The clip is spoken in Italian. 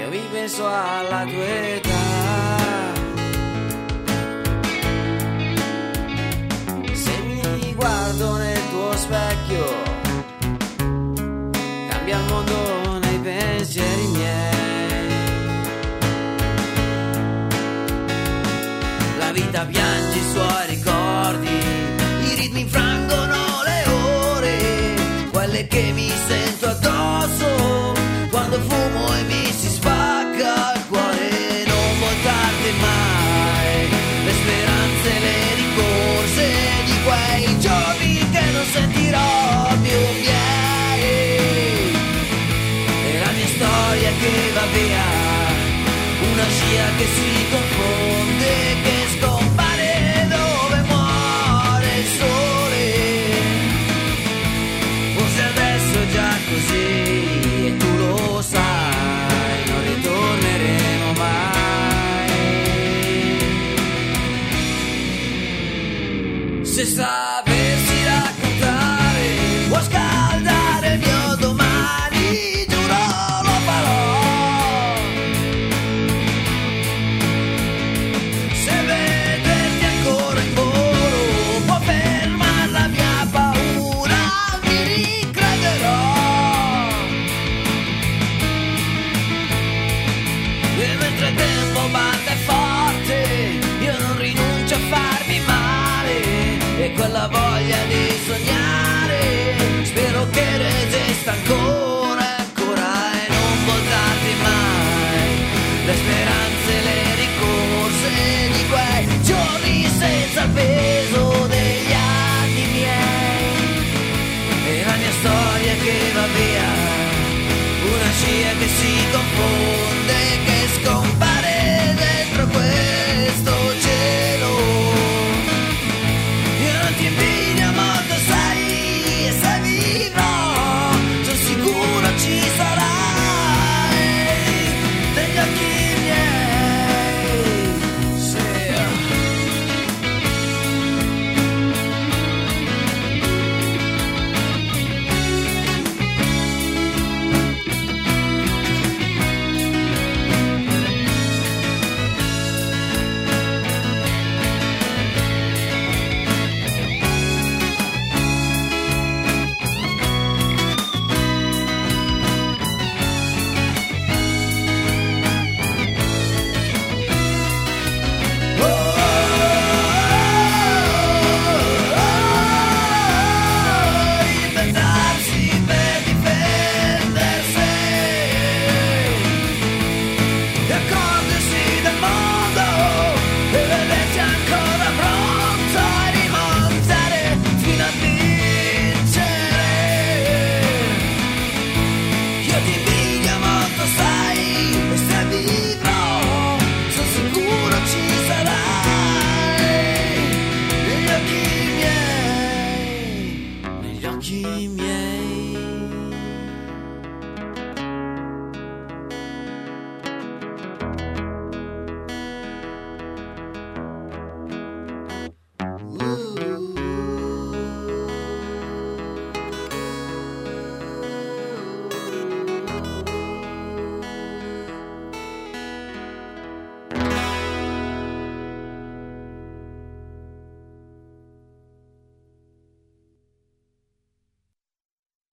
ripenso alla tua età. Se mi guardo nel tuo specchio, cambia il mondo nei pensieri miei. La vita piange i suoi ricordi, i ritmi infrangono le ore, quelle che mi sento addosso quando fumo e mi si spacca il cuore. Non voltarti mai, le speranze, le ricorse di quei giorni che non sentirò più miei. E la mia storia che va via, una scia che si confonde, che scompare dove muore il sole. Forse adesso è già così e tu lo sai, non ritorneremo mai. Se sapessi raccontare o scaldare il mio domani, giuro lo farò. Se vederti ancora in volo può fermare la mia paura, mi ricrederò. E mentre il tempo batte forte, io non rinuncio a farmi male. E quella voglia di sognare, spero che resista ancora, ancora. E non voltarti mai, le speranze, le ricorse di quei giorni senza il peso degli anni miei. E la mia storia che va via, una scia che si confonde,